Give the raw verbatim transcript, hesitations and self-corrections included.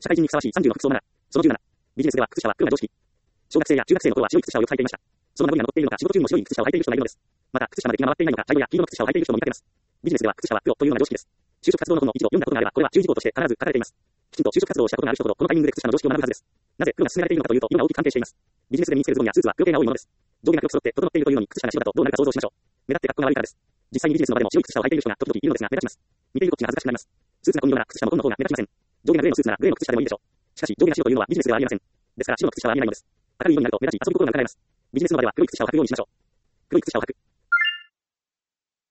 社会人にふさわしいさんじゅうの服装マナー。そのじゅうなな。ビジネスでは靴下は黒が常識。小学生や中学生の頃は白い靴下をよく履いていました。その名残が残っているのか仕事中にも白い靴下を履いている人がいるのです。また、靴下まで気が回っていないのか茶色や黄色の靴下を履いている人も見かけます。ビジネスでは靴下は黒というのが常識です。就職活動の本の記事を読んだことがあれば、これは注意事項として必ず書かれています。きちんと就職活動をしたことがある人ほど、このタイミングで靴下の常識を学ぶはずです。なぜ黒が勧められているのかというと、色が大きく関係しています。ビジネスで身につけるズボンやスーツは黒系が多いものです。上下が黒く揃って整っているというのに靴下が白だとどうなるか想像しましょう。目立って格好が悪いからです。実際にビジネスの場でも白い靴下を履いている人が時々いるのですが目立ちます。見ているこっちが恥ずかしくなります。スーツが紺色なら靴下も紺の方が目立ちません。上下がグレーのスーツならグレーの靴下でもいいでしょう。しかし上下が白というのはビジネスではありえません。ですから白の靴下はありえないのです。明るい色になると目立ち遊ぶ心がなくなります。ビジネスの場では黒い靴下を履くようにしましょう。黒い靴下を履く。